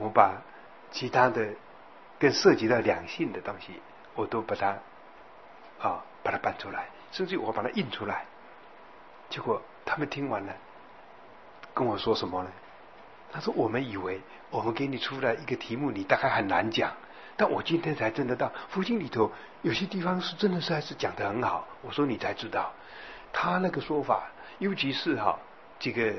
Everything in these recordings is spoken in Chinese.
我把其他的跟涉及到两性的东西，我都把它搬出来，甚至我把它印出来。结果他们听完了，跟我说什么呢？他说：“我们以为我们给你出来一个题目，你大概很难讲，但我今天才真的到佛经里头，有些地方是真的是还是讲得很好。”我说：“你才知道，他那个说法，尤其是这个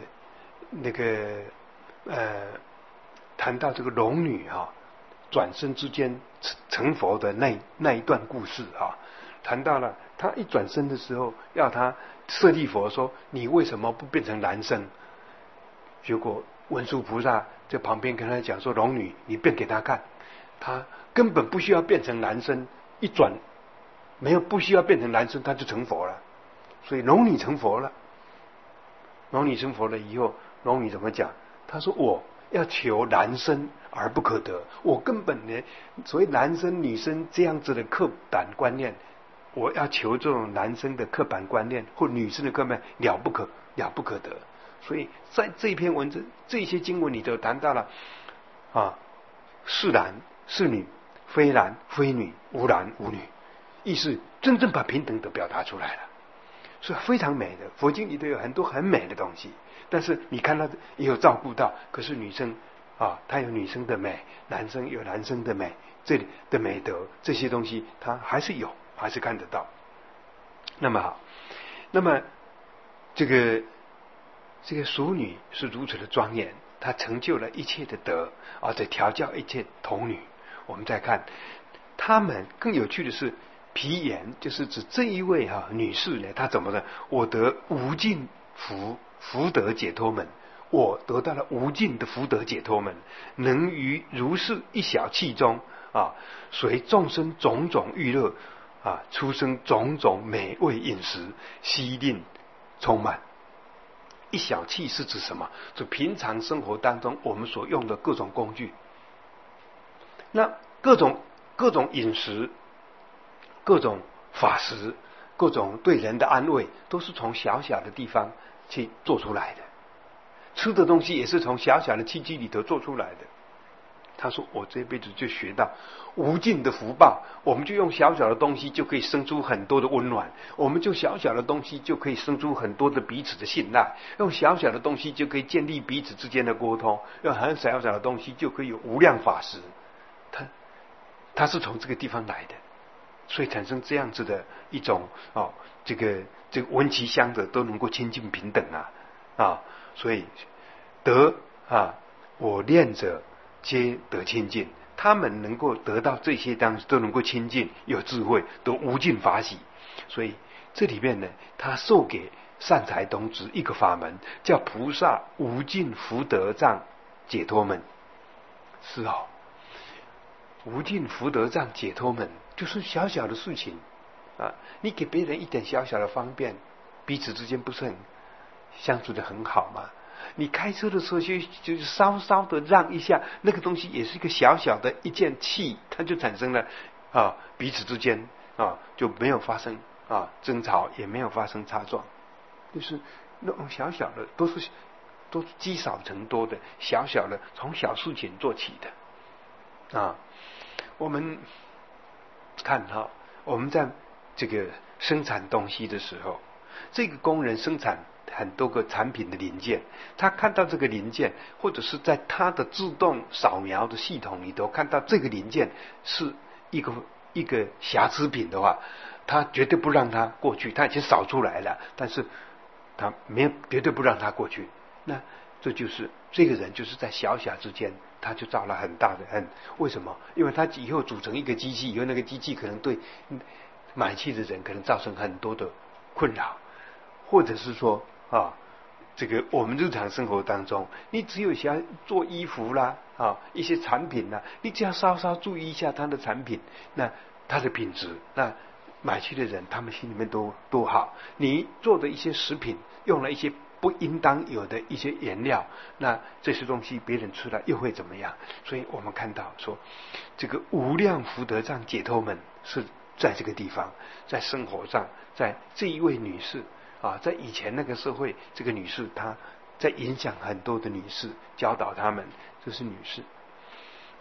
谈到这个龙女转身之间成佛的那一段故事谈到了他一转身的时候，要他舍利佛说：你为什么不变成男生？结果文殊菩萨在旁边跟他讲说：龙女，你变给他看，他根本不需要变成男生，一转不需要变成男生，他就成佛了。所以龙女成佛了。龙女成佛了以后，龙女怎么讲？他说：我要求男生而不可得，我根本呢，所谓男生女生这样子的刻板观念，我要求这种男生的刻板观念或女生的刻板了不可得。所以在这篇文字这些经文里头谈到了是男是女，非男非女，无男无女，意思真正把平等的表达出来了，是非常美的。佛经里头有很多很美的东西，但是你看到也有照顾到，可是女生她有女生的美，男生有男生的美，这里的美德这些东西它还是有，还是看得到。那么好，那么这个淑女是如此的庄严，她成就了一切的德，在调教一切童女。我们再看他们更有趣的是，毗言就是指这一位女士呢，她怎么呢？我得无尽福德解脱门，我得到了无尽的福德解脱门，能于如是一小气中随众生种种欲乐出生种种美味饮食，悉令充满。一小气是指什么？就平常生活当中我们所用的各种工具，那各种饮食，各种法食，各种对人的安慰，都是从小小的地方去做出来的。吃的东西也是从小小的器具里头做出来的。他说：我这辈子就学到无尽的福报，我们就用小小的东西就可以生出很多的温暖，我们就小小的东西就可以生出很多的彼此的信赖，用小小的东西就可以建立彼此之间的沟通，用很小小的东西就可以有无量法食。他是从这个地方来的，所以产生这样子的一种这个闻其香的都能够亲近平等所以得我念者皆得亲近，他们能够得到这些当都能够亲近，有智慧，都无尽法喜。所以这里面呢，他授给善财童子一个法门，叫菩萨无尽福德藏解脱门。是无尽福德藏解脱门就是小小的事情你给别人一点小小的方便，彼此之间不是很相处的很好吗？你开车的时候就是稍稍的让一下，那个东西也是一个小小的一件气，它就产生了彼此之间就没有发生争吵，也没有发生擦撞，就是那种小小的都是积少成多的小小的，从小事情做起的我们看我们在这个生产东西的时候，这个工人生产很多个产品的零件，他看到这个零件，或者是在他的自动扫描的系统里头看到这个零件是一个瑕疵品的话，他绝对不让他过去，他已经扫出来了，但是他绝对不让他过去。那这就是这个人就是在小小之间，他就造了很大的为什么？因为他以后组成一个机器以后，那个机器可能对买气的人可能造成很多的困扰，或者是说这个我们日常生活当中，你只有想做衣服啦一些产品啦，你只要稍稍注意一下它的产品，那它的品质，那买去的人他们心里面都好。你做的一些食品用了一些不应当有的一些原料，那这些东西别人吃了又会怎么样？所以我们看到说，这个无量福德藏解脱门是在这个地方，在生活上，在这一位女士在以前那个社会，这个女士她在影响很多的女士，教导她们，这是女士。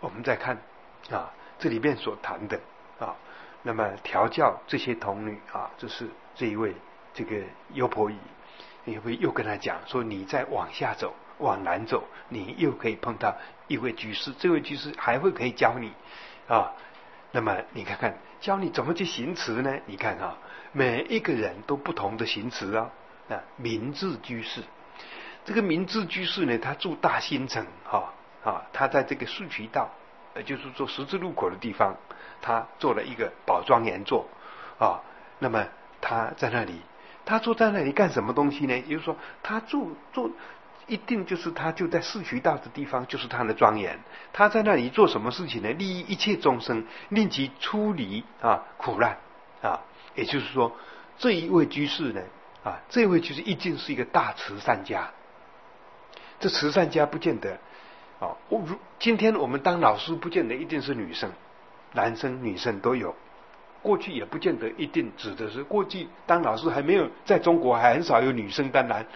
我们再看这里面所谈的那么调教这些童女这是这一位这个优婆夷，又跟他讲说，你再往下走，往南走，你又可以碰到一位居士，这位居士还会可以教你那么你看看教你怎么去行持呢？你看每一个人都不同的行持明智居士，这个明智居士呢，他住大兴城他在这个树渠道，就是说十字路口的地方，他做了一个宝庄严座那么他在那里，他坐在那里干什么东西呢？也就是说他坐一定就是他就在市渠道的地方，就是他的庄严。他在那里做什么事情呢？利益一切众生，令其出离苦难也就是说，这一位居士呢这位居士一定是一个大慈善家。这慈善家不见得今天我们当老师不见得一定是女生，男生女生都有。过去也不见得一定指的是，过去当老师还没有，在中国还很少有女生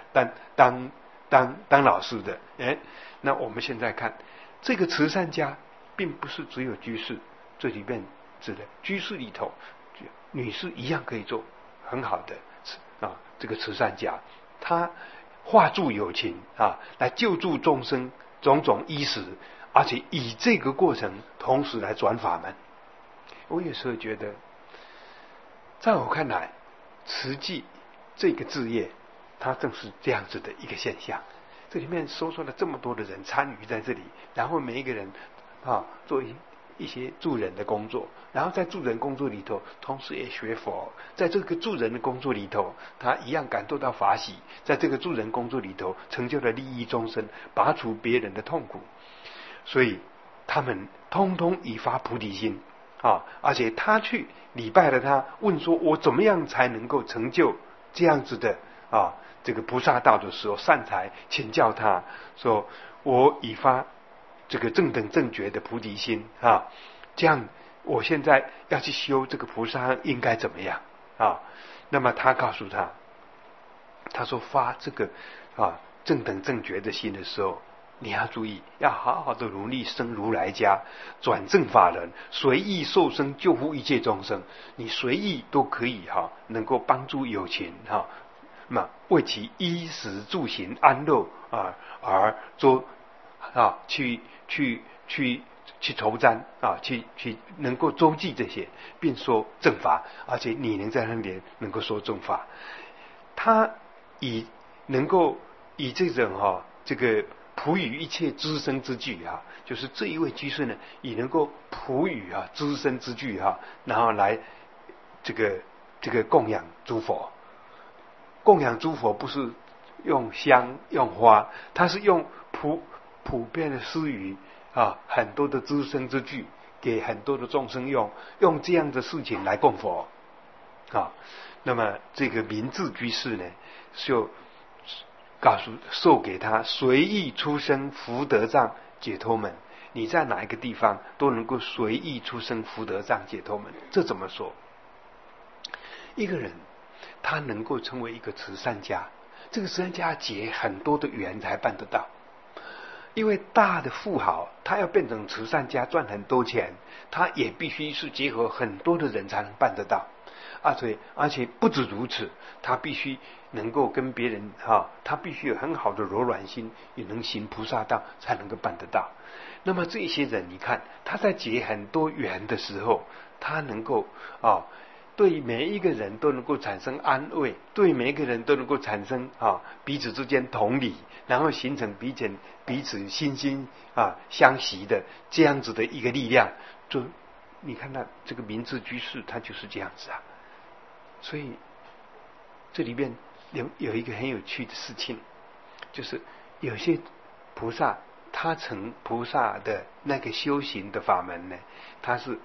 当老师的。那我们现在看这个慈善家，并不是只有居士，这里面指的居士里头，女士一样可以做很好的这个慈善家，他化助有情来救助众生种种衣食，而且以这个过程同时来转法门。我有时候觉得，在我看来，慈济这个志业，它正是这样子的一个现象。这里面说了这么多的人参与在这里，然后每一个人做一些助人的工作，然后在助人工作里头，同时也学佛，在这个助人的工作里头，他一样感受到法喜，在这个助人工作里头，成就了利益众生，拔除别人的痛苦。所以他们通通已发菩提心而且他去礼拜了他，问说我怎么样才能够成就这样子的这个菩萨道的时候，善财请教他说，我已发这个正等正觉的菩提心这样我现在要去修这个菩萨应该怎么样那么他告诉他说发这个正等正觉的心的时候，你要注意，要好好的努力生如来家，转正法人，随意受生，救护一切众生。你随意都可以能够帮助有情那为其衣食住行安乐而做去筹瞻去能够周济这些，并说正法，而且你能在那边能够说正法。他能够以这种这个普语一切资生之具就是这一位居士呢，也能够普语资生之具然后来这个供养诸佛。供养诸佛不是用香用花，他是用普遍的施语很多的资生之具给很多的众生用这样的事情来供佛那么这个明智居士呢，就授给他随意出生福德藏解脱门，你在哪一个地方都能够随意出生福德藏解脱门。这怎么说？一个人他能够成为一个慈善家，这个慈善家结很多的缘才办得到。因为大的富豪他要变成慈善家赚很多钱，他也必须是结合很多的人才能办得到。而且不止如此，他必须能够跟别人他必须有很好的柔软心，也能行菩萨道，才能够办得到。那么这些人，你看他在结很多缘的时候，他能够对每一个人都能够产生安慰，对每一个人都能够产生彼此之间同理，然后形成彼此心相惜的这样子的一个力量。就你看到这个明智居士，他就是这样子所以这里面有一个很有趣的事情，就是有些菩萨他成菩萨的那个修行的法门呢，他是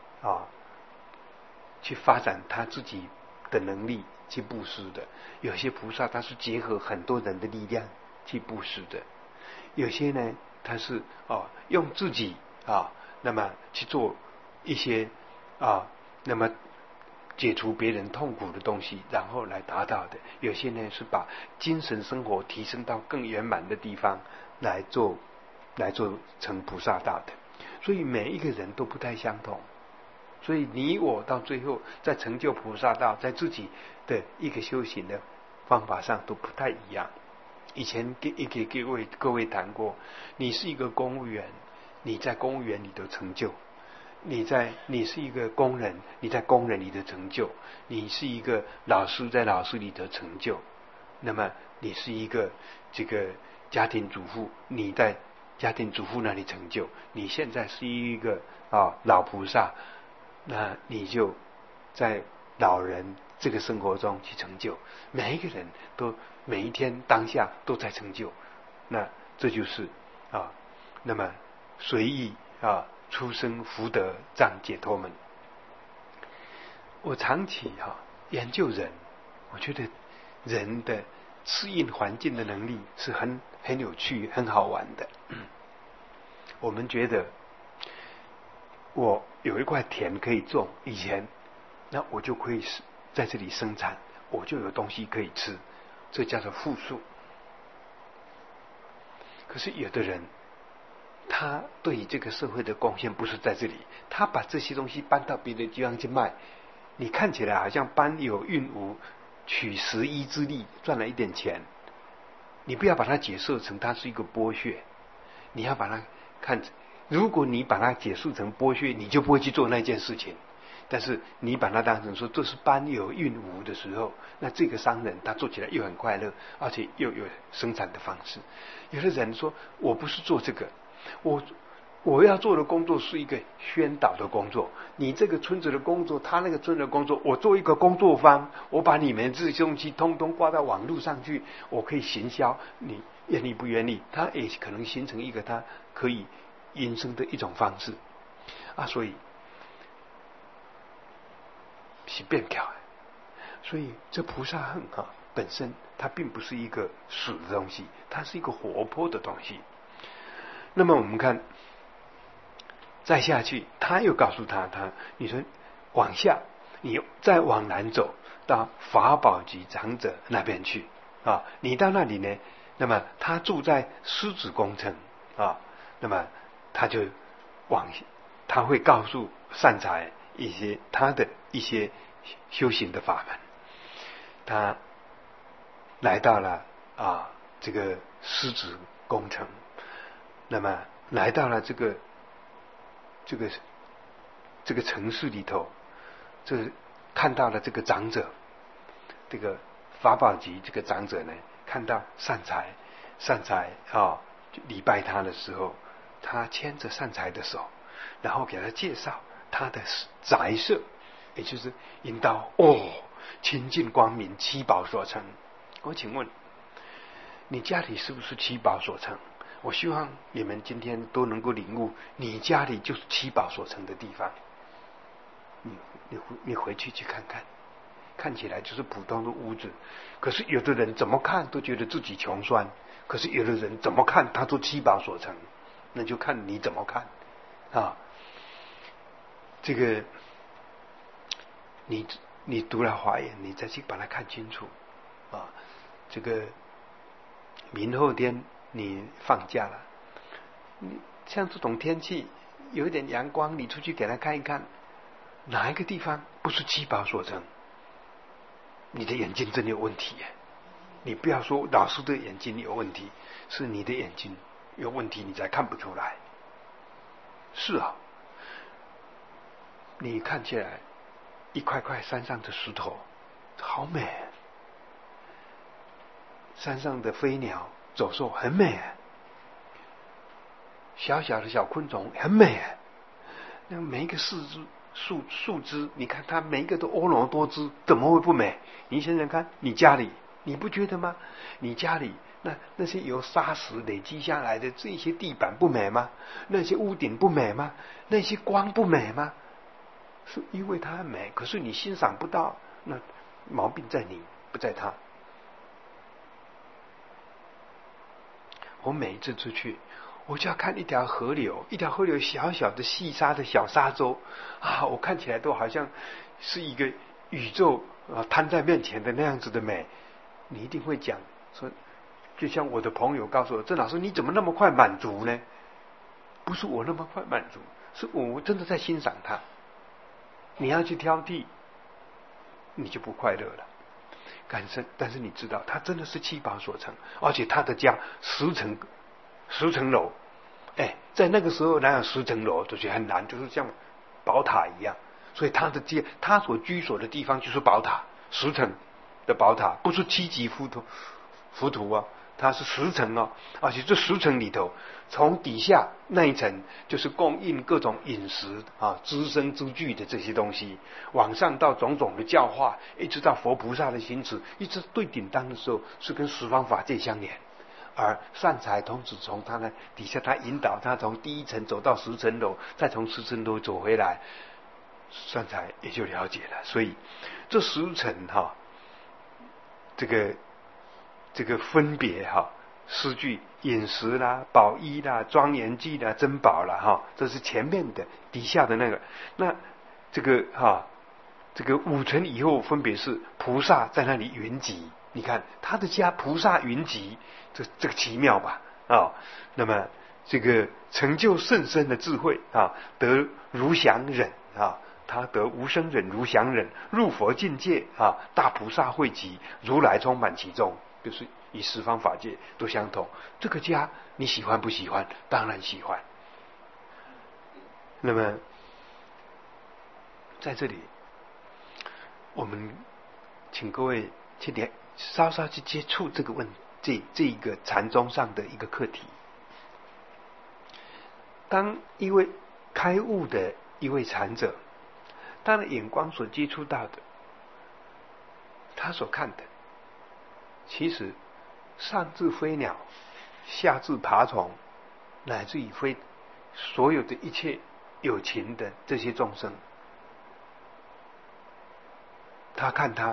去发展他自己的能力去布施的。有些菩萨他是结合很多人的力量去布施的，有些呢他是用自己那么去做一些那么解除别人痛苦的东西，然后来达到的。有些呢是把精神生活提升到更圆满的地方来做成菩萨道的。 所以每一个人都不太相同。所以你我到最后在成就菩萨道，在自己的一个修行的方法上都不太一样。以前给各位谈过，你是一个公务员，你在公务员里的成就；你是一个工人，你在工人里的成就；你是一个老师，在老师里的成就。那么你是一个这个家庭主妇，你在家庭主妇那里成就；你现在是一个老菩萨，那你就在老人这个生活中去成就。每一个人都每一天当下都在成就，那这就是那么随意出生福德障解脱门。我长期研究人，我觉得人的适应环境的能力是很有趣、很好玩的。我们觉得我有一块田可以种，以前那我就可以在这里生产，我就有东西可以吃，这叫做富庶。可是有的人，他对于这个社会的贡献不是在这里，他把这些东西搬到别的地方去卖，你看起来好像搬有运无，取时一之力赚了一点钱，你不要把它解释成它是一个剥削，你要把它看，如果你把它解释成剥削，你就不会去做那件事情。但是你把它当成说这是搬有运无的时候，那这个商人他做起来又很快乐，而且又有生产的方式。有的人说我不是做这个，我要做的工作是一个宣导的工作，你这个村子的工作，他那个村的工作，我做一个工作坊，我把你们这些东西通通挂到网络上去，我可以行销，你愿意不愿意？他也可能形成一个他可以营生的一种方式所以是变巧。所以这菩萨恨本身它并不是一个死的东西，它是一个活泼的东西。那么我们看再下去，他又告诉他你说往下，你再往南走到法宝级长者那边去你到那里呢，那么他住在狮子宫城那么他就他会告诉善财一些他的一些修行的法门。他来到了这个狮子宫城，那么来到了这个城市里头，看到了这个长者，这个法宝级这个长者呢，看到善财礼拜他的时候，他牵着善财的手，然后给他介绍他的宅舍，也就是引导清净光明，七宝所成。我请问你家里是不是七宝所成？我希望你们今天都能够领悟，你家里就是七宝所成的地方。你回去看看，看起来就是普通的屋子，可是有的人怎么看都觉得自己穷酸，可是有的人怎么看他都七宝所成，那就看你怎么看这个你读了华严，你再去把它看清楚这个明后天你放假了，像这种天气有一点阳光，你出去给他看一看，哪一个地方不是七宝所成？你的眼睛真有问题你不要说老师的眼睛有问题，是你的眼睛有问题，你才看不出来。是你看起来一块块山上的石头好美，山上的飞鸟走兽很美，小小的小昆虫很美，那每一个树枝，你看它每一个都婀娜多姿，怎么会不美？你想想看，你家里你不觉得吗？你家里那些由沙石累积下来的这些地板不美吗？那些屋顶不美吗？那些光不美吗？是因为它很美，可是你欣赏不到，那毛病在你，不在它。我每一次出去，我就要看一条河流，小小的细沙的小沙洲我看起来都好像是一个宇宙摊在面前的那样子的美。你一定会讲说，就像我的朋友告诉我，郑老师你怎么那么快满足呢？ 不是我那么快满足，是我真的在欣赏他。你要去挑剔，你就不快乐了。但是你知道，他真的是七宝所成，而且他的家10层楼，在那个时候哪有10层楼，就是很难，就是像宝塔一样。所以他所居所的地方就是宝塔，10层的宝塔，不是7级浮屠啊，它是10层哦，而且这10层里头，从底下那一层就是供应各种饮食啊、资生之具的这些东西，往上到种种的教化，一直到佛菩萨的行持，一直对顶当的时候是跟十方法界相连。而善财童子从他的底下，他引导他从第1层走到10层楼，再从10层楼走回来，善财也就了解了。所以这10层这个分别诗句饮食啦、宝衣啦、庄严具啦、珍宝啦这是前面的，底下的那个。那这个5层以后分别是菩萨在那里云集。你看他的家菩萨云集，这个奇妙吧那么这个成就甚深的智慧得如想忍他得无生忍如想忍，入佛境界大菩萨汇集，如来充满其中，就是以十方法界都相同。这个家你喜欢不喜欢？当然喜欢。那么在这里，我们请各位去稍稍去接触这个这一个禅宗上的一个课题。当一位开悟的一位禅者，他的眼光所接触到的，他所看的，其实上至飞鸟，下至爬虫，乃至于所有的一切有情的这些众生，他看他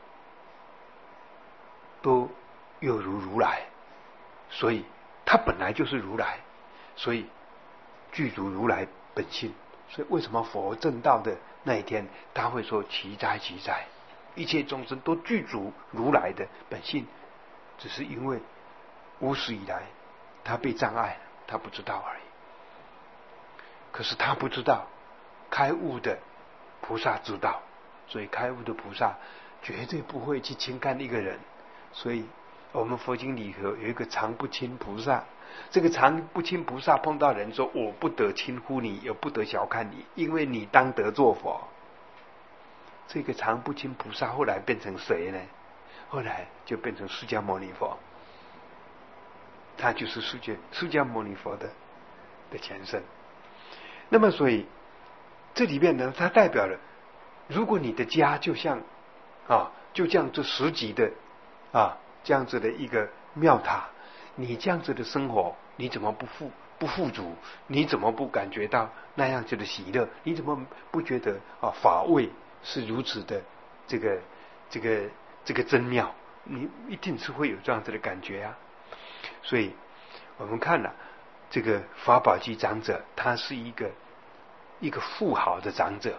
都有如来，所以他本来就是如来，所以具足如来本性。所以为什么佛证道的那一天他会说奇哉奇哉，一切众生都具足如来的本性，只是因为无始以来他被障碍，他不知道而已。可是他不知道，开悟的菩萨知道，所以开悟的菩萨绝对不会去轻看一个人。所以我们佛经里头有一个常不轻菩萨，这个常不轻菩萨碰到人说我不得轻忽你，也不得小看你，因为你当得做佛。这个常不轻菩萨后来变成谁呢？后来就变成释迦牟尼佛，他就是释迦牟尼佛的前身。那么所以这里面呢，它代表了，如果你的家就像就这样这10级的这样子的一个庙塔，你这样子的生活，你怎么不富足？你怎么不感觉到那样子的喜乐？你怎么不觉得法味是如此的这个真妙？你一定是会有这样子的感觉啊！所以我们看了这个法宝积长者，他是一个富豪的长者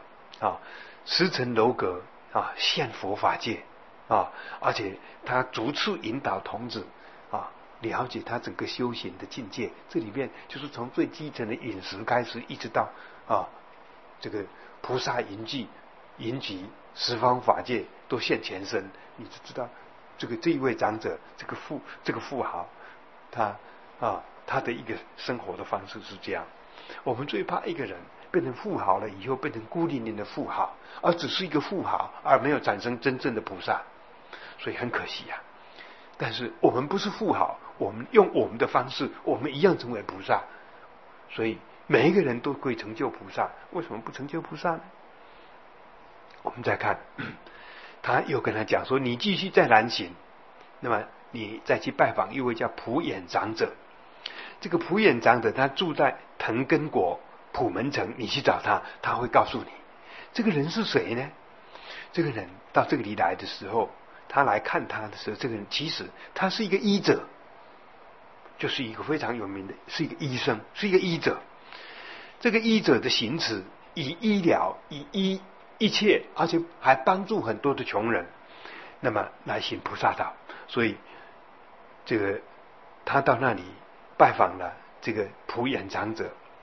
10层楼阁现佛法界而且他逐次引导童子了解他整个修行的境界。这里面就是从最基层的饮食开始，一直到这个菩萨云集十方法界都现前身，你就知道这一位长者，这个富豪，他的一个生活的方式是这样。我们最怕一个人变成富豪了以后，变成孤零零的富豪，而只是一个富豪，而没有产生真正的菩萨，所以很可惜啊。但是我们不是富豪，我们用我们的方式，我们一样成为菩萨。所以每一个人都可以成就菩萨，为什么不成就菩萨呢？我们再看，他又跟他讲说，你继续再南行，那么你再去拜访一位叫普眼长者。这个普眼长者他住在藤根国普门城，你去找他，他会告诉你这个人是谁呢？这个人到这里来的时候，他来看他的时候，这个人其实他是一个医者，就是一个非常有名的，是一个医生，是一个医者。这个医者的行持以医疗，以一切，而且还帮助很多的穷人，那么来行菩萨道。所以这个他到那里拜访了这个普眼长者，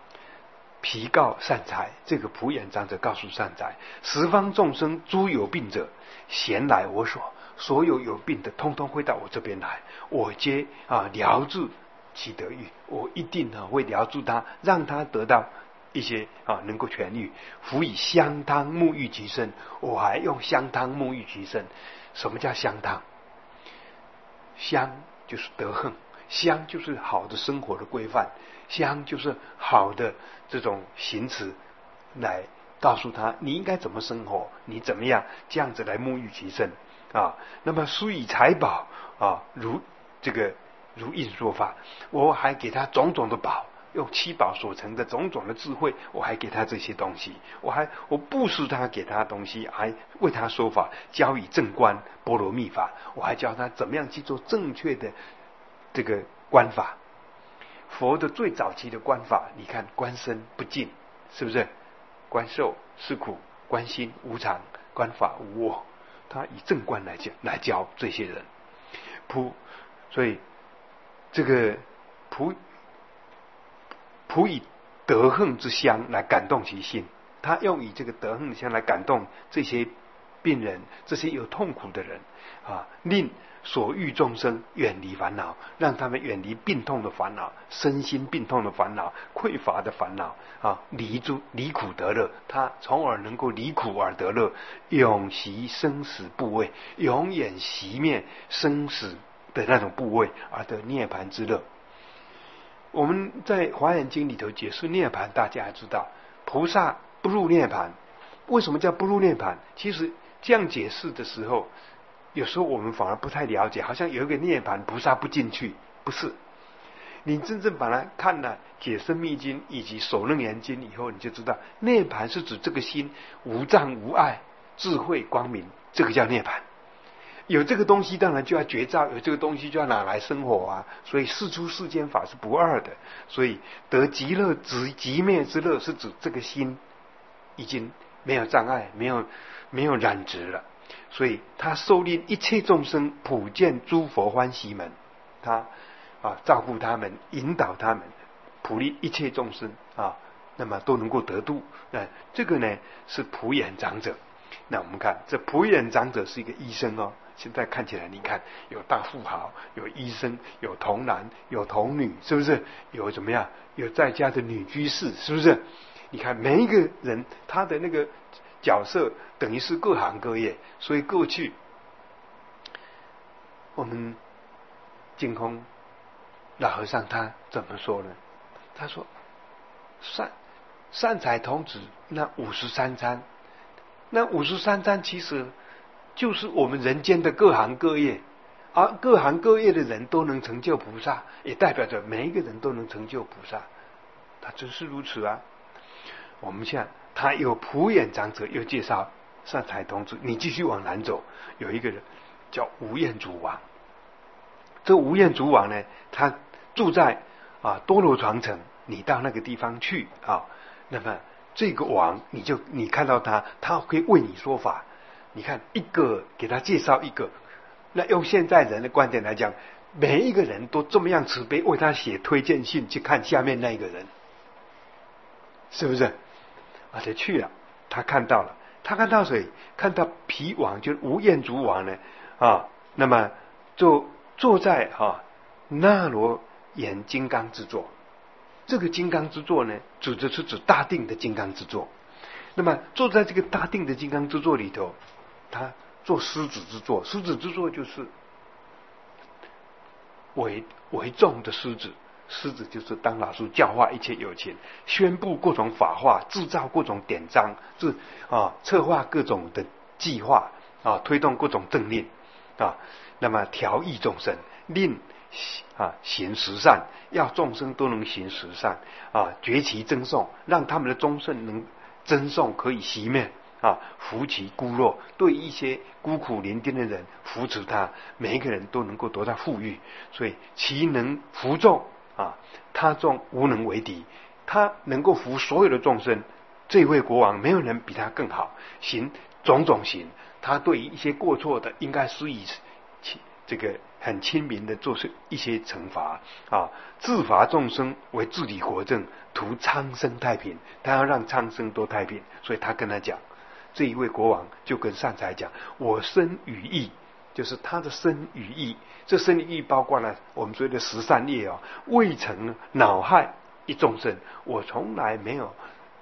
疲告善财，这个普眼长者告诉善财，十方众生诸有病者，咸来我所，所有有病的通通会到我这边来，我皆疗治其得愈，我一定会疗治他，让他得到一些能够痊愈。辅以香汤沐浴其身，我还用香汤沐浴其身。什么叫香汤？香就是德行，香就是好的生活的规范，香就是好的这种行持，来告诉他你应该怎么生活，你怎么样这样子来沐浴其身那么疏以财宝如印说法，我还给他种种的宝，用七宝所成的种种的智慧，我还给他这些东西，我布施他，给他东西，还为他说法，教以正观波罗蜜法，我还教他怎么样去做正确的这个观法。佛的最早期的观法，你看观身不净，是不是？观受是苦，观心无常，观法无我，他以正观来教这些人。所以这个普以德行之香来感动其心，他用以这个德行的香来感动这些病人，这些有痛苦的人令所欲众生远离烦恼，让他们远离病痛的烦恼，身心病痛的烦恼，匮乏的烦恼离苦得乐，他从而能够离苦而得乐，永息生死怖畏，永远熄灭生死的那种怖畏，而得涅槃之乐。我们在华严经里头解释涅槃，大家还知道菩萨不入涅槃。为什么叫不入涅槃？其实这样解释的时候，有时候我们反而不太了解，好像有一个涅槃菩萨不进去，不是。你真正把它看了解深密经以及首楞严经以后，你就知道涅槃是指这个心无障无碍，智慧光明，这个叫涅槃。有这个东西当然就要觉照，有这个东西就要拿来生活所以世出世间法是不二的。所以得极乐极灭之乐，是指这个心已经没有障碍，没有染执了。所以他受令一切众生普见诸佛欢喜门，他照顾他们，引导他们，普利一切众生那么都能够得度。这个呢是普眼长者。那我们看这普眼长者是一个医生现在看起来你看有大富豪，有医生，有童男，有童女，是不是？有怎么样？有在家的女居士，是不是？你看每一个人他的那个角色等于是各行各业。所以过去我们净空老和尚他怎么说呢？他说善财童子那53参，那53参其实就是我们人间的各行各业，而各行各业的人都能成就菩萨，也代表着每一个人都能成就菩萨。他真是如此我们现在他有普眼长者又介绍善财童子，你继续往南走，有一个人叫无厌足王。这无厌足王呢，他住在多罗床城，你到那个地方去那么这个王你看到他会为你说法。你看一个给他介绍一个，那用现在人的观点来讲，每一个人都这么样慈悲，为他写推荐信去看下面那一个人，是不是？而且去了，他看到了，他看到谁？看到毗王，就是无厌足王呢那么就坐在那罗延金刚之座。这个金刚之座呢，指大定的金刚之座。那么坐在这个大定的金刚之座里头，他做狮子之座。狮子之座就是为众的狮子，狮子就是当老师教化一切有情，宣布各种法化，制造各种典章，策划各种的计划推动各种政令那么调益众生，令行十善，要众生都能行十善绝其争讼，让他们的众生能争讼可以熄灭扶其孤弱，对一些孤苦伶仃的人扶持他，每一个人都能够得到富裕。所以其能服众他众无能为敌，他能够服所有的众生。这位国王没有人比他更好，行种种行，他对于一些过错的应该施以这个很亲民的做一些惩罚啊，自罚众生为治理国政，图苍生太平。他要让苍生都太平，所以他跟他讲，这一位国王就跟善财讲：我身语意，就是他的身语意。这身语意包括了我们所谓的十善业哦，未曾恼害一众生，我从来没有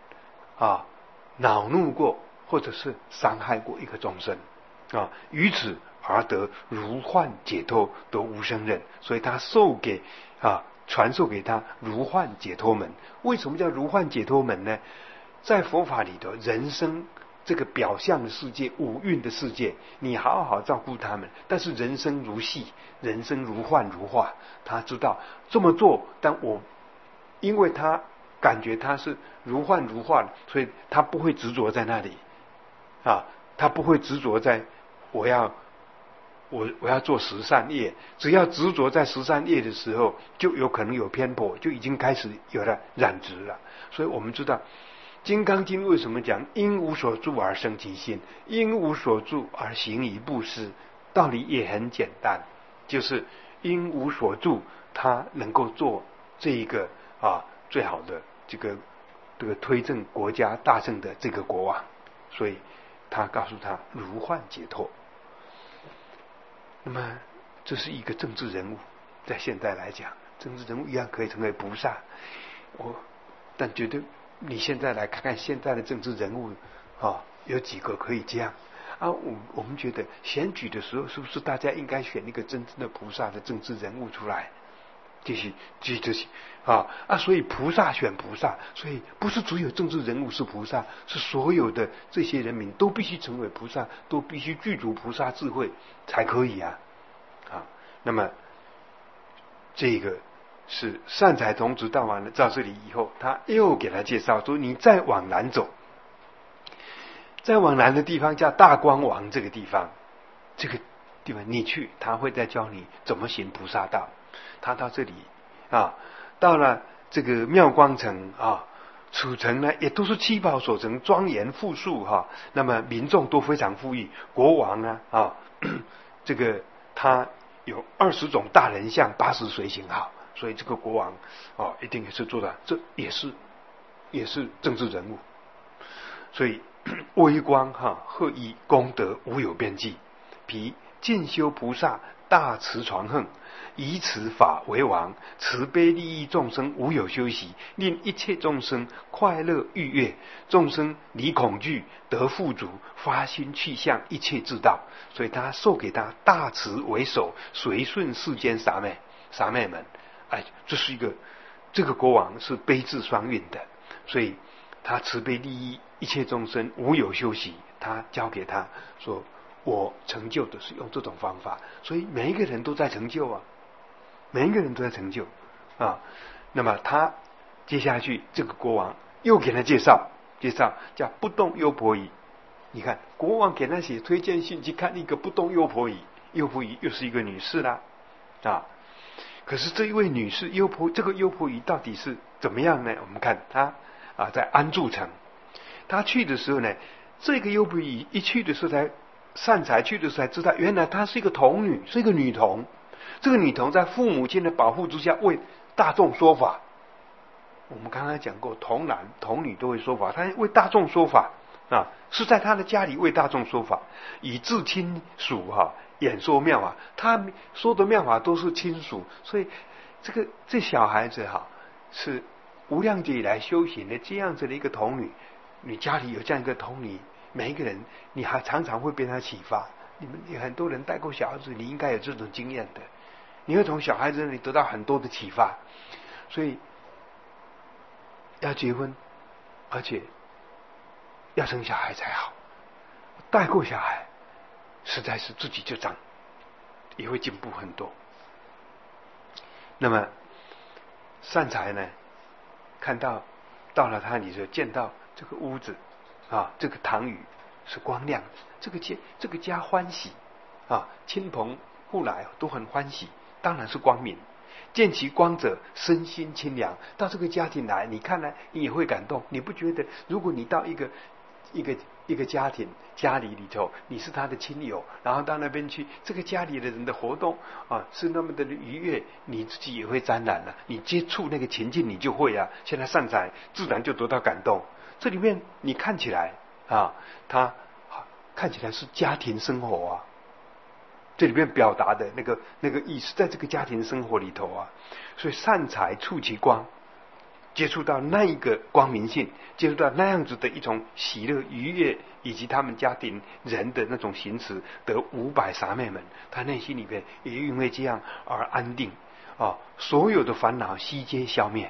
恼怒过，或者是伤害过一个众生啊，于此而得如幻解脱，得无生忍。所以他传授给他如幻解脱门。为什么叫如幻解脱门呢？在佛法里头，人生这个表象的世界，五蕴的世界，你好好照顾他们，但是人生如戏，人生如幻如化。他知道这么做，但因为他感觉他是如幻如化，所以他不会执着在那里他不会执着在我要做十善业。只要执着在十善业的时候，就有可能有偏颇，就已经开始有了染执了。所以我们知道金刚经为什么讲因无所住而生其心，因无所住而行以布施，道理也很简单，就是因无所住，他能够做这一个最好的这个推正国家大政的这个国王，所以他告诉他如幻解脱。那么这是一个政治人物，在现在来讲，政治人物一样可以成为菩萨。但觉得你现在来看看现在的政治人物有几个可以这样我们觉得选举的时候，是不是大家应该选一个真正的菩萨的政治人物出来？这些所以菩萨选菩萨，所以不是只有政治人物是菩萨，是所有的这些人民都必须成为菩萨，都必须具足菩萨智慧才可以那么这个是善财童子到完了到这里以后，他又给他介绍说，你再往南走，再往南的地方叫大光王，这个地方你去，他会再教你怎么行菩萨道。他到这里到了这个妙光城此城呢也都是七宝所成，庄严富庶那么民众都非常富裕。国王呢这个他有20种大人像，80随行好，所以这个国王一定也是做的，这也是政治人物。所以微光赫义功德无有边际，彼进修菩萨大慈传恨，以此法为王，慈悲利益众生，无有休息，令一切众生快乐愉悦，众生离恐惧，得富足，发心去向一切之道。所以他授给他大慈为首，随顺世间傻妹们。这个国王是悲智双运的，所以他慈悲利益一切众生，无有休息。他教给他说，我成就的是用这种方法，所以每一个人都在成就每一个人都在成就那么他接下去这个国王又给他介绍叫不动优婆夷。你看国王给他写推荐信，去看一个不动优婆夷，优婆夷又是一个女士啦可是这一位女士这个优婆夷到底是怎么样呢？我们看她在安住城，她去的时候呢，这个优婆夷一去的时候善财去的时候才知道，原来她是一个童女，是一个女童。这个女童在父母亲的保护之下为大众说法。我们刚才讲过，童男童女都会说法，她为大众说法是在她的家里为大众说法，以至亲属演说妙法。她说的妙法都是亲属，所以这小孩子是无量劫以来修行的这样子的一个童女。你家里有这样一个童女，每一个人你还常常会被她启发。你们很多人带过小孩子，你应该有这种经验的，你会从小孩子那里得到很多的启发。所以要结婚，而且要生小孩才好。带过小孩，实在是自己就也会进步很多。那么善财呢，看到到了他里头，见到这个屋子这个堂宇是光亮的，这个家欢喜亲朋互来都很欢喜，当然是光明。见其光者，身心清凉。到这个家庭来，你看呢，你也会感动。你不觉得，如果你到一个一个家庭家里头，你是他的亲友，然后到那边去，这个家里的人的活动啊是那么的愉悦，你自己也会沾染了，你接触那个情境你就会啊。现在善财自然就得到感动。这里面你看起来啊，他看起来是家庭生活啊，这里面表达的那个意思，在这个家庭生活里头啊，所以善财触其光。接触到那一个光明性，接触到那样子的一种喜乐愉悦，以及他们家庭人的那种行持，得500傻妹们，他内心里面也因为这样而安定啊，所有的烦恼悉皆消灭。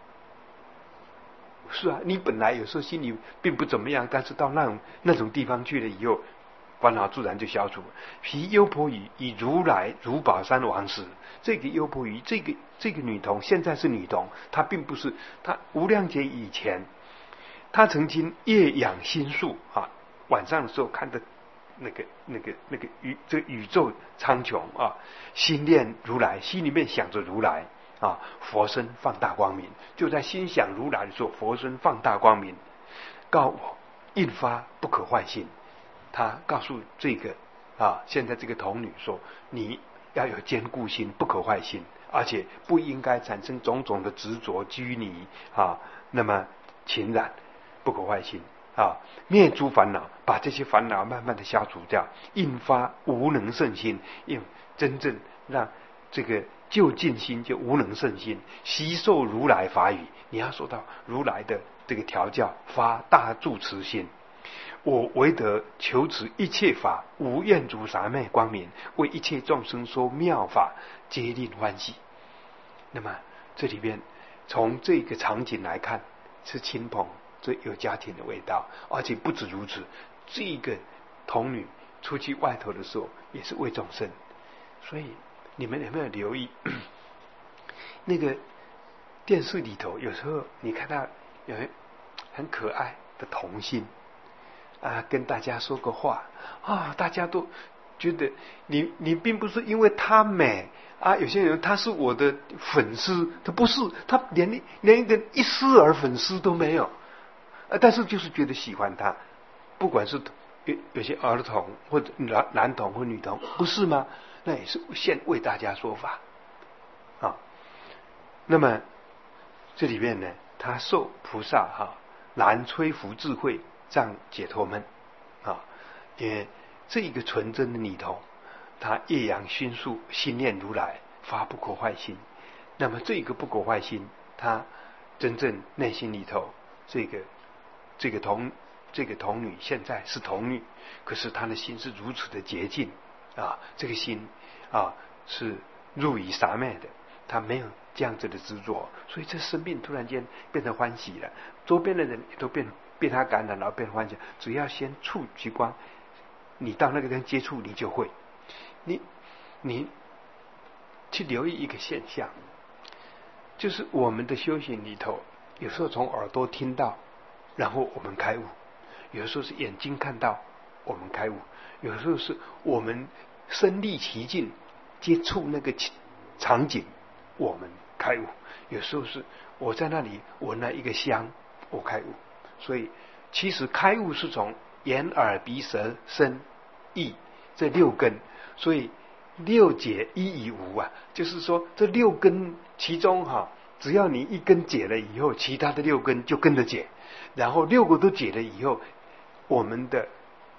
是啊，你本来有时候心里并不怎么样，但是到那种地方去了以后，烦恼自然就消除。毗优婆夷以如来如宝山王时，这个优婆夷，这个女童，现在是女童，她并不是，她无量劫以前，她曾经夜养心树啊，晚上的时候看的这个宇宙苍穹啊，心念如来，心里面想着如来啊，佛身放大光明，就在心想如来的时候，佛身放大光明，告我印发不可坏心。他告诉这个现在这个童女说，你要有坚固心，不可坏心，而且不应该产生种种的执着拘泥那么情染，不可坏心灭诸烦恼，把这些烦恼慢慢的消除掉，印发无能胜心，真正让这个就近心，就无能胜心，悉受如来法语。你要受到如来的这个调教，发大住持心。我唯得求持一切法，无厌足傻昧光明，为一切众生说妙法，皆令欢喜。那么这里边从这个场景来看，是亲朋，这有家庭的味道，而且不止如此，这个童女出去外头的时候也是为众生。所以你们有没有留意那个电视里头，有时候你看到有很可爱的童星跟大家说个话大家都觉得你并不是因为她美有些人他是我的粉丝，他不是，他连一个一丝儿粉丝都没有但是就是觉得喜欢他，不管是有些儿童或者男童或女童，不是吗？那也是现为大家说法那么这里面呢，他受菩萨难摧伏智慧，障解脱门因为这一个纯真的女童，她夜养熏树，心念如来，发不可坏心。那么这个不可坏心，她真正内心里头这个童女现在是童女，可是她的心是如此的洁净这个心是入于傻昧的，她没有这样子的执着，所以这生命突然间变成欢喜了，周边的人也都被他感染，然后变欢喜。只要先触其光，你到那个地方接触，你就会。你去留意一个现象，就是我们的修行里头，有时候从耳朵听到，然后我们开悟；有时候是眼睛看到，我们开悟；有时候是我们身历其境，接触那个场景，我们开悟；有时候是我在那里闻了一个香，我开悟。所以其实开悟是从眼耳鼻舌身意这6根，所以6解一以无就是说这6根其中只要你一根解了以后，其他的6根就跟着解，然后6个都解了以后，我们的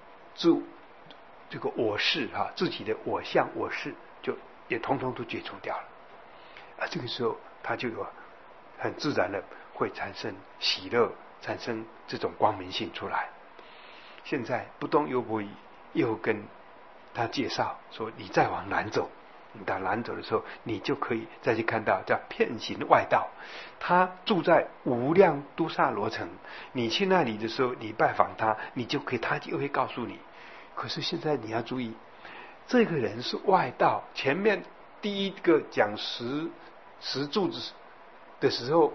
这个我是自己的我相我是就也统统都解除掉了这个时候它就有很自然的会产生喜乐，产生这种光明性出来。现在不动优婆夷又跟他介绍说，你再往南走，你到南走的时候，你就可以再去看到叫遍行外道，他住在无量都萨罗城，你去那里的时候，你拜访他，你就可以，他就会告诉你。可是现在你要注意，这个人是外道，前面第一个讲十柱子的时候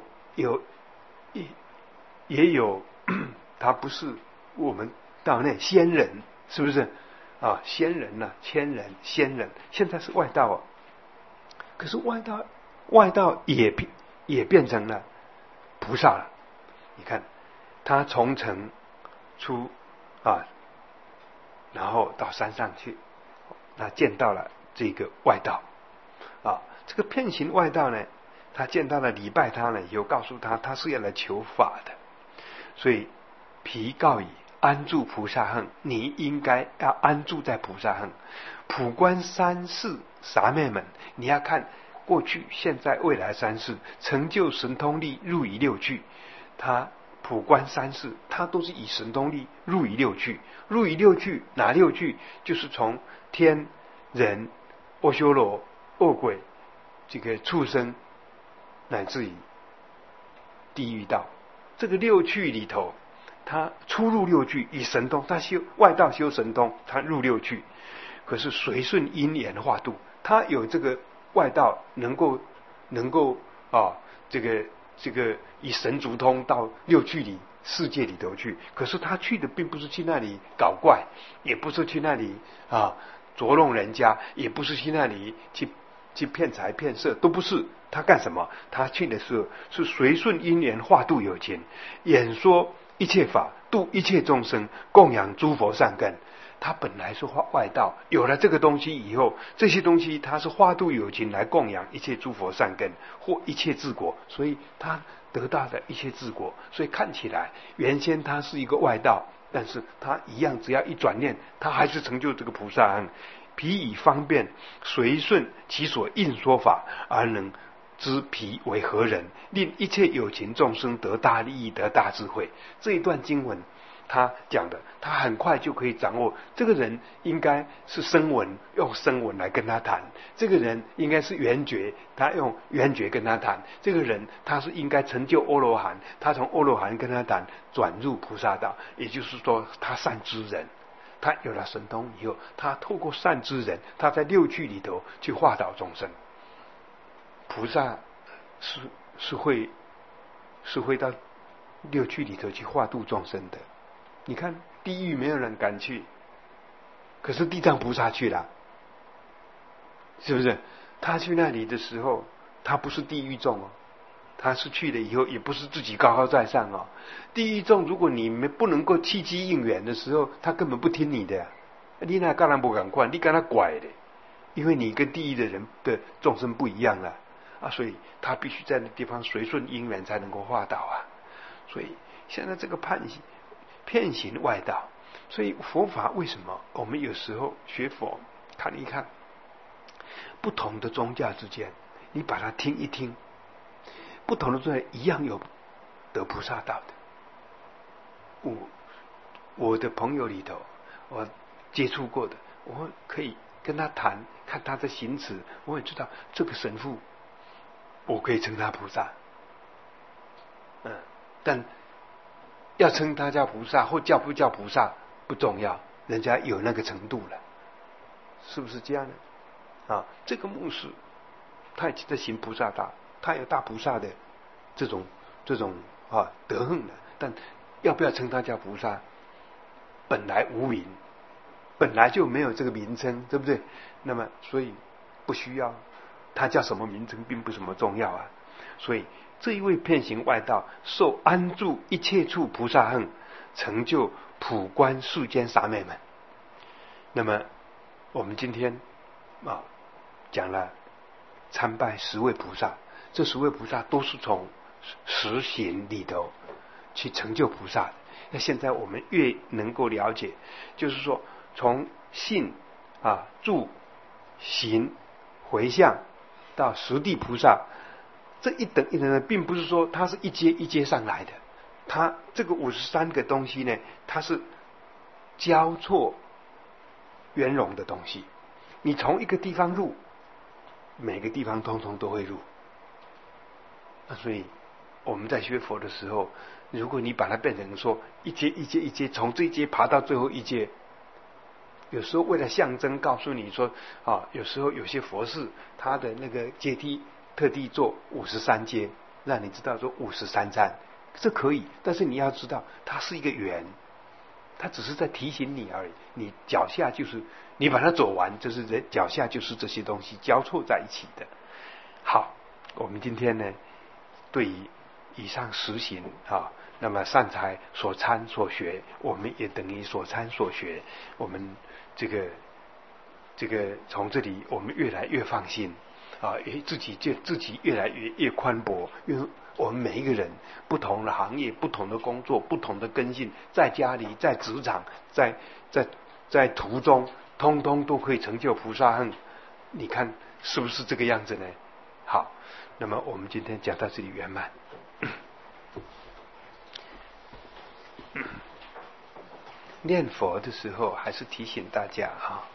也有他不是我们道内仙人，是不是仙人千人仙人，现在是外道可是外道也变成了菩萨了。你看他从成出啊，然后到山上去，那见到了这个外道啊，这个遍行外道呢，他见到了礼拜他呢，以后告诉他，他是要来求法的，所以毗告以安住菩萨行，你应该要安住在菩萨行，普观三世傻妹们，你要看过去、现在、未来三世，成就神通力入于六趣，他普观三世，他都是以神通力入于六趣。入于六趣，哪六趣？就是从天、人、阿修罗、恶鬼、这个畜生，乃至于地狱道。这个六趣里头，他出入六趣，以神通，他修外道修神通，他入六趣。可是随顺因缘化度，他有这个外道能够这个以神足通到六趣里世界里头去，可是他去的并不是去那里搞怪，也不是去那里捉弄人家，也不是去那里去骗财骗色，都不是。他干什么？他去的时候是随顺因缘化度有情，演说一切法，度一切众生，供养诸佛善根。他本来是外道，有了这个东西以后，这些东西他是化度有情来供养一切诸佛善根或一切治国，所以他得到的一切治国。所以看起来原先他是一个外道，但是他一样，只要一转念，他还是成就这个菩萨行。彼以方便随顺其所应说法，而能知彼为何人，令一切有情众生得大利益，得大智慧。这一段经文他讲的，他很快就可以掌握这个人应该是声闻，用声闻来跟他谈；这个人应该是缘觉，他用缘觉跟他谈；这个人他是应该成就阿罗汉，他从阿罗汉跟他谈，转入菩萨道。也就是说，他善知人，他有了神通以后，他透过善知人，他在六趣里头去化导众生。菩萨是会到六趣里头去化度众生的。你看地狱没有人敢去，可是地藏菩萨去了，是不是？他去那里的时候，他不是地狱众哦，他是去了以后，也不是自己高高在上哦。地狱众，如果你们不能够契机应缘的时候，他根本不听你的呀。你那当然不敢管，你跟他拐的，因为你跟地狱的人的众生不一样了啊，所以他必须在那地方随顺因缘才能够化导啊。所以现在这个遍行外道，所以佛法为什么我们有时候学佛看一看不同的宗教之间，你把它听一听，不同的宗教一样有得菩萨道的。我的朋友里头，我接触过的，我可以跟他谈，看他的行持，我也知道这个神父，我可以称他菩萨，但要称他叫菩萨或叫不叫菩萨不重要，人家有那个程度了，是不是这样呢？这个牧师他已经在行菩萨道，他有大菩萨的这种德行的，但要不要称他叫菩萨？本来无名，本来就没有这个名称，对不对？那么所以不需要他叫什么名称，并不什么重要啊。所以这一位遍行外道，受安住一切处菩萨行，成就普观世间傻妹们。那么我们今天讲了参拜10位菩萨，这10位菩萨都是从实行里头去成就菩萨的。那现在我们越能够了解，就是说从信住行回向到实地菩萨，这一等一等的，并不是说它是一阶一阶上来的，它这个53个东西呢，它是交错圆融的东西。你从一个地方入，每个地方通通都会入。所以我们在学佛的时候，如果你把它变成说一阶一阶一阶，从这一阶爬到最后一阶，有时候为了象征告诉你说有时候有些佛寺它的那个阶梯特地做53阶，让你知道说53参，这可以，但是你要知道它是一个圆，它只是在提醒你而已。你脚下就是你把它走完，就是脚下就是这些东西交错在一起的。好，我们今天呢，对于以上实行那么善财所参所学，我们也等于所参所学。我们这个从这里我们越来越放心啊，自己越来越宽博，因为我们每一个人不同的行业、不同的工作、不同的根性，在家里、在职场、在途中，通通都可以成就菩萨行。你看是不是这个样子呢？好，那么我们今天讲到这里圆满。念佛的时候，还是提醒大家啊，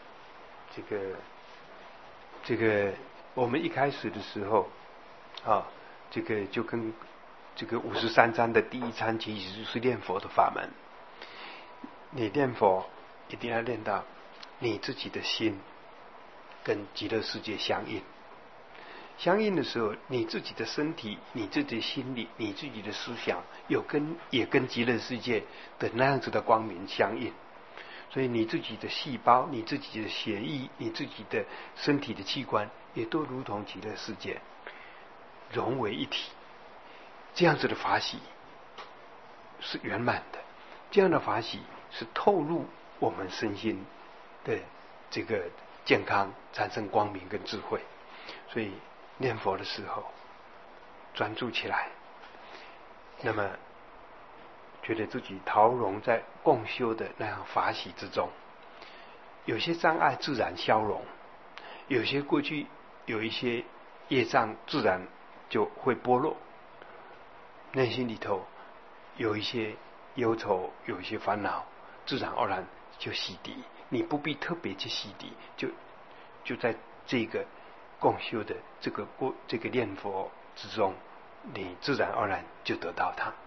这个我们一开始的时候啊，这个就跟这个53章的第一章其实就是念佛的法门。你念佛一定要念到你自己的心跟极乐世界相应。相应的时候，你自己的身体、你自己的心理、你自己的思想，也跟极乐世界的那样子的光明相应。所以你自己的细胞、你自己的血液、你自己的身体的器官，也都如同极乐世界融为一体。这样子的法喜是圆满的，这样的法喜是透入我们身心的这个健康，产生光明跟智慧。所以念佛的时候专注起来，那么觉得自己陶融在共修的那样法喜之中，有些障碍自然消融，有些过去有一些业障自然就会剥落，内心里头有一些忧愁，有一些烦恼，自然而然就洗涤。你不必特别去洗涤，就在这个共修的这个念佛之中，你自然而然就得到它。